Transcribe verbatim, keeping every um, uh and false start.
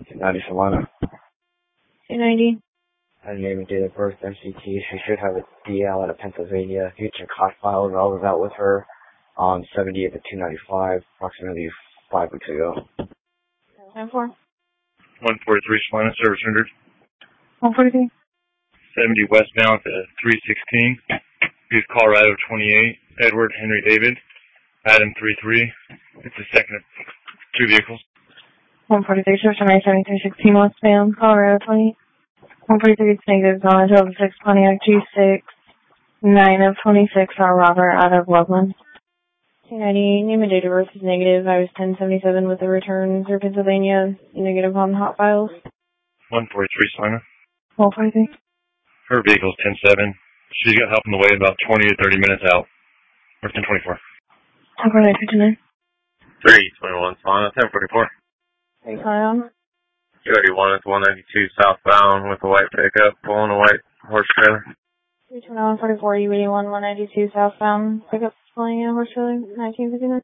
two ninety Solana. two ninety. And name and date of birth, M C T. She should have a D L out of Pennsylvania. Future cost files. I was out with her on seventy-eight to two ninety-five, approximately five weeks ago. ten four. one forty-three Solana, service rendered. one forty-three. seventy westbound to three sixteen. Use Colorado twenty-eight. Edward Henry David. Adam three three. It's the second of two vehicles. one forty-three, service nine seventy-three sixteen westbound, Colorado twenty. one forty-three, it's negative, on twelve six Pontiac G six. nine of twenty-six, R. Robert, out of Loveland. two ninety, name and date of birth is negative. I was ten seventy-seven with the return through Pennsylvania. Negative on hot files. one forty-three Solana. one forty-three. Her vehicle's ten seven. She's got help on the way about twenty to thirty minutes out. Or ten twenty-four. ten forty-nine fifty-nine. three twenty-one Solana, ten forty-four. Thanks, Ion. two eighty-one is one ninety-two southbound with a white pickup pulling a white horse trailer. three twenty-one forty-four, U eighty-one, one ninety-two southbound. Pickup pulling a horse trailer, nineteen fifty-nine.